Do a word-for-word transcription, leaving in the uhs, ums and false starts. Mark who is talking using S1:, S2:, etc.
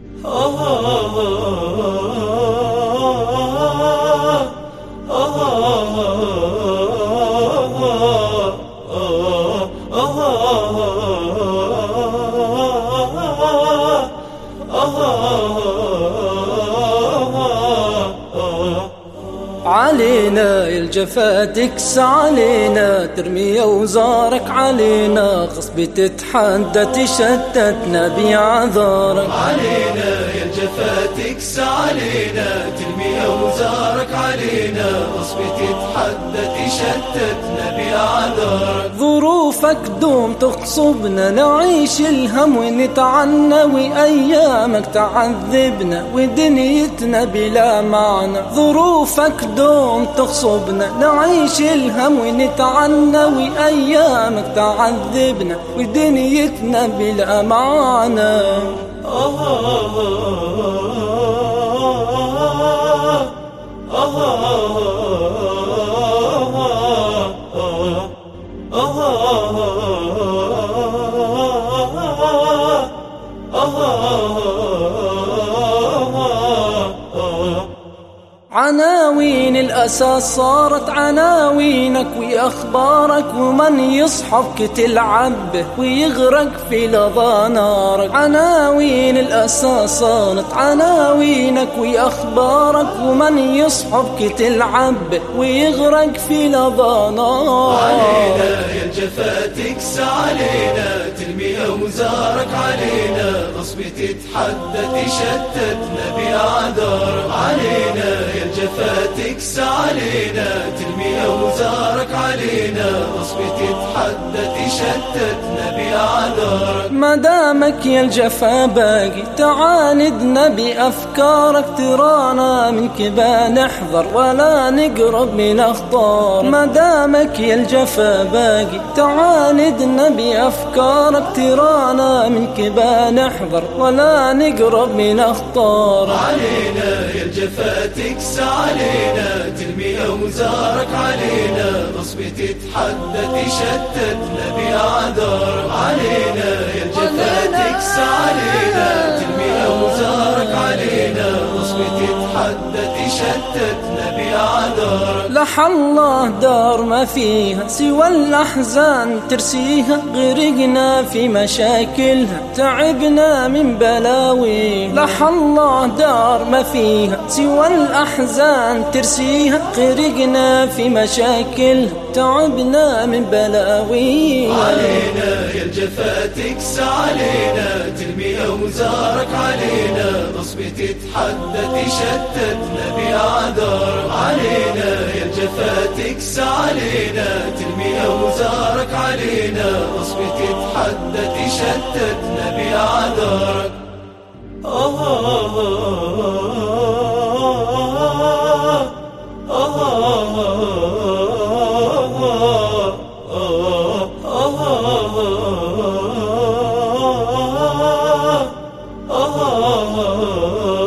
S1: علينا يا الجفا تكس علينا، ترمي اوزارك علينا، غصب تتحدى تشتتنا بعذارك.
S2: علينا يا الجفا تكس علينا، ترمي اوزارك علينا، غصب تتحدى تشتتنا بعذارك.
S1: ظروفك دوم تغصبنا، نعيش الهم ونتعنى، وايامك تعذبنا ودنيتنا بلا معنى. ظروفك دوم تغصبنا، نعيش الهم ونتعنى، وايامك تعذبنا ودنيتنا بلا معنى. عناوين الأساس صارت عناوينك وأخبارك، ومن يصحبك تلعب به ويغرق في لظى نارك. عناوين الأساس صارت عناوينك وأخبارك، ومن يصحبك تلعب به ويغرق في لظى نارك.
S2: علينا يا الجفا تكس علينا، ترمي أوزارك علينا، غصب تتحدى تشتتنا بأعذارك. علينا يا الجفا تكس علينا، ترمي أوزارك علينا، غصب تتحدى تشتتنا بأعذارك.
S1: ما دامك يا الجفا باقي تعاندنا بأفكارك، ترانا منك بنحذر ولا نقرب من أخطار. ما دامك يا الجفا باقي تعاندنا بأفكارك، ترانا منك بنحذر ولا نقرب من أخطار.
S2: علينا يا الجفا تكس علينا، ترمي أوزارك علينا، غصب تتحدى تشتتنا بأعذارك. علينا يا الجفا تكس علينا، ترمي أوزارك علينا، غصب تتحدى تشتتنا بأعذارك.
S1: لح الله دار ما فيها سوى الأحزان ترسيها، غرقنا في مشاكلها تعبنا من بلاوي. لح الله دار ما فيها سوى الأحزان ترسيها، غرقنا في مشاكلها تعبنا من بلاوي.
S2: علينا يا الجفا تكس علينا، ترمي أوزارك علينا، غصب تتحدى تشتتنا بأعذارك. علينا يا الجفا تكس علينا، ترمي أوزارك علينا، غصب تتحدى تشتتنا بأعذارك. Oh